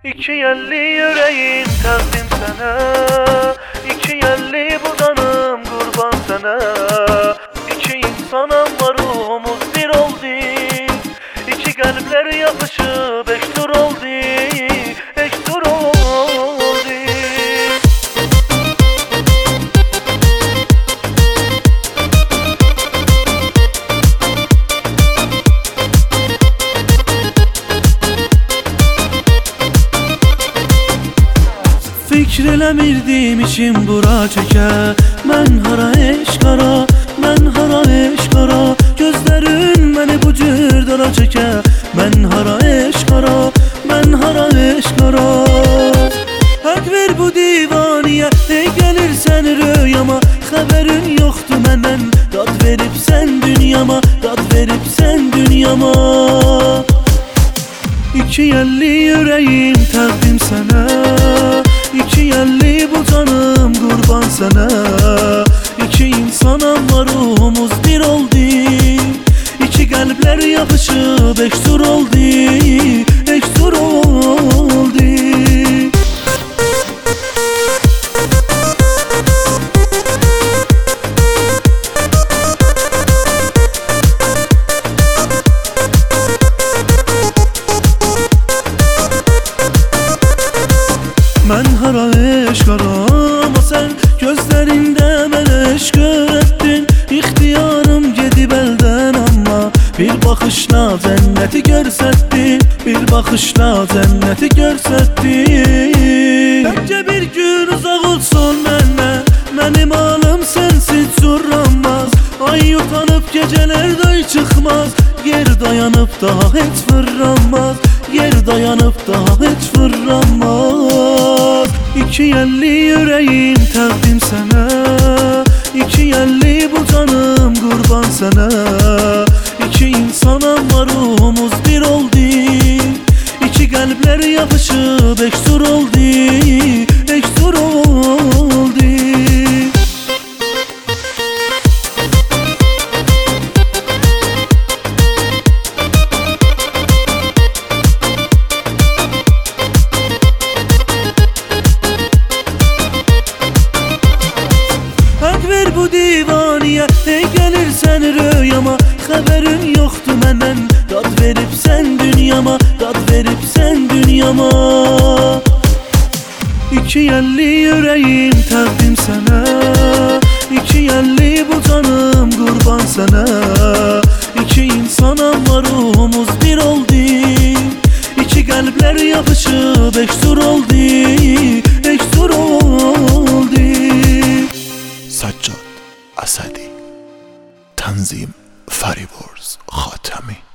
İki yelli yüreğim təqdim sənə, İki yelli bu canım qurban sənə. İki insanım var ruhumuz bir oldu, İki qəlblər yapışıb ekstur oldu, ekstur oldu. Fikr eləmirdim işim bura çəkə. Mən hara eşqara, mən hara eşqara, gözlərin məni bu cür dara çəkə. Mən hara eşqara, mən hara eşqara. Haqq ver bu divaniyə, ey gəlirsən röyama. Xəbərin yoxdur məndən, dad veribsən dünyama, dad veribsən dünyama. İki yelli yüreğim təqdim sənə, İki yelli bu canım qurban sənə. İki insanam var ruhumuz bir oldu, İki qəlblər yapışıb ekstur oldu, ekstur oldu. Mən hara eşqara, amma sən gözlərində mənə eşq öyrətdin. İxtiyarım gedib əldən, amma bir baxışla cənnəti görsətdin, bir baxışla cənnəti görsətdin. Bəlkə bir gün uzaq olsun məndən, mənim alım sənsiz curranmaz. Ay utanıb gecələr day çıxmaz, yer dayanıb daha heç fırlanmaz, yer dayanıb daha heç fırlanmaz. İki yelli yüreğim təqdim sənə, İki yelli bu canım qurban sənə. İki insanam var ruhumuz bir oldu, İki qəlblər yapışıb ekstur oldu, ekstur oldu. Haqq ver bu divaniyə, ey gəlirsən röyama. Xəbərin yoxdur məndən, dad veribsən dünyama, dad veribsən dünyama. İki yelli yüreğim təqdim sənə, İki yelli bu canım qurban sənə. İki insanam var ruhumuz bir oldu, İki qəlblər yapışıb ekstur oldu, ekstur oldu. سجاد اسدی، تنظیم فریبرز خاتمی.